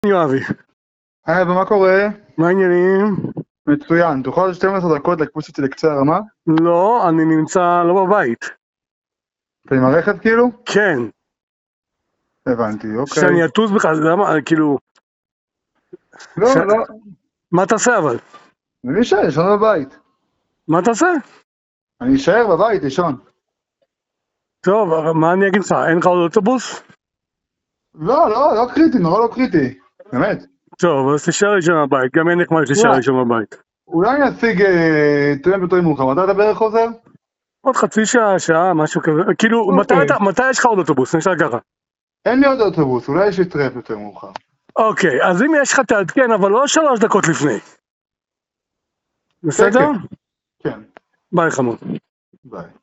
יואבי. היי, ומה קורה? מה העניינים? מצוין, תוכל 12 דקות לקפוץ אותי לקצה הרמה? לא, אני נמצא לא בבית. אתה עם הרכב כאילו? כן. הבנתי, אוקיי. שאני אטוס בכלל, למה, כאילו... לא, לא. מה תעשה אבל? אני אשאר, ישון בבית. מה תעשה? אני אשאר בבית, ישון. טוב, אבל מה אני אגיד לך? אין לך עוד אוטובוס? לא, לא קריטי, נורא לא קריטי. באמת. טוב, אז תישאר ראשון בבית, גם אין נחמד שתישאר ראשון בבית. אולי נשיג תראה בתורים מאוחר, מתי אתה בערך חוזר? עוד חצי שעה, שעה, משהו כזה. כאילו, מתי יש לך עוד אוטובוס? נשאר ככה. אין לי עוד אוטובוס, אולי יש לי טרמפ יותר מאוחר. אוקיי, אז אם יש לך תעדכן, אבל לא 3 דקות לפני. בסדר? כן. ביי חמוד. ביי.